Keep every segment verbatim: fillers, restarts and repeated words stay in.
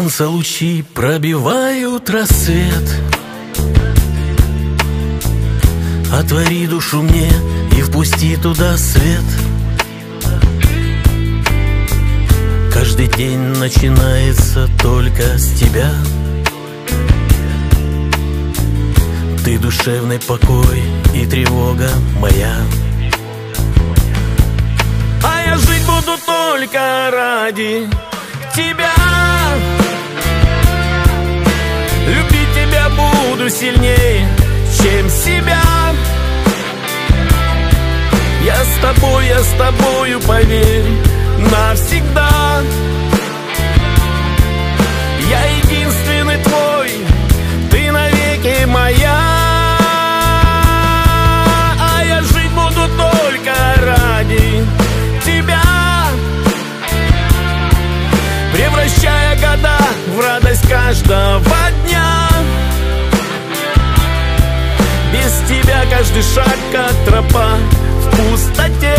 Солнца лучи пробивают рассвет. Отвори душу мне и впусти туда свет. Каждый день начинается только с тебя. Ты душевный покой и тревога моя. А я жить буду только ради тебя. Любить тебя буду сильнее, чем себя. Я с тобой, я с тобою, поверь, навсегда. Я единственный твой, ты навеки моя. А я жить буду только ради тебя, превращая года в радость каждого дня. Без тебя каждый шаг как тропа в пустоте.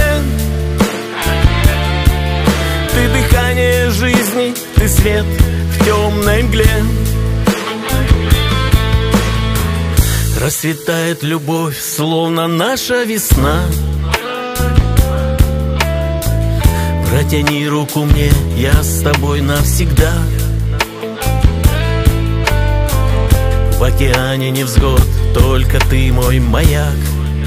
Ты дыхание жизни, ты свет в темной мгле. Расцветает любовь, словно наша весна. Протяни руку мне, я с тобой навсегда. В океане невзгод, только ты мой маяк.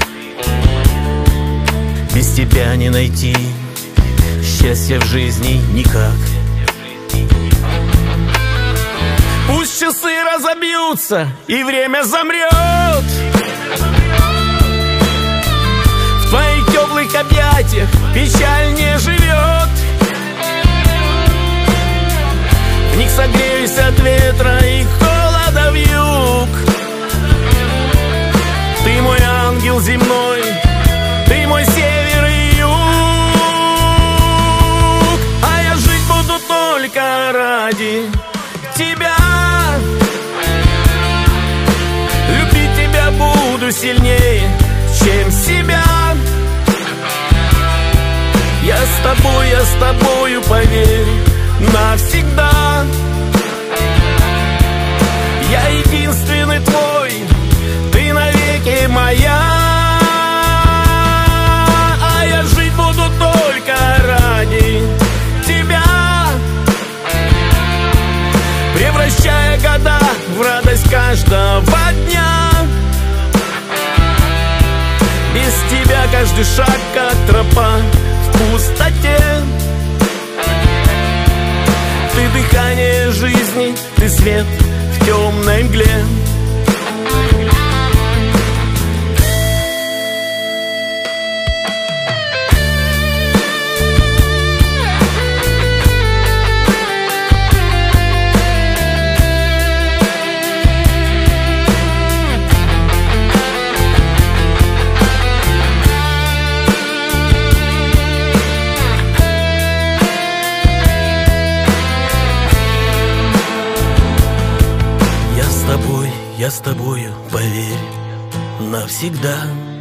Без тебя не найти счастья в жизни никак. Пусть часы разобьются и время замрет. В твоих теплых объятиях печаль не живет. В них согреюсь от ветра и холода вьюг. Ты мой ангел земной, ты мой север и юг. А я жить буду только ради тебя. Любить тебя буду сильнее, чем себя. Я с тобой, я с тобою, поверь, навсегда. Я единственный твой, ты навеки моя. А я жить буду только ради тебя, превращая года в радость каждого дня. Без тебя каждый шаг как тропа в пустоте. Ты дыхание жизни, ты свет в темной мгле. Я с тобою, поверь, навсегда.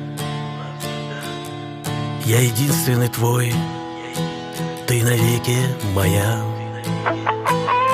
Я единственный твой, ты навеки моя.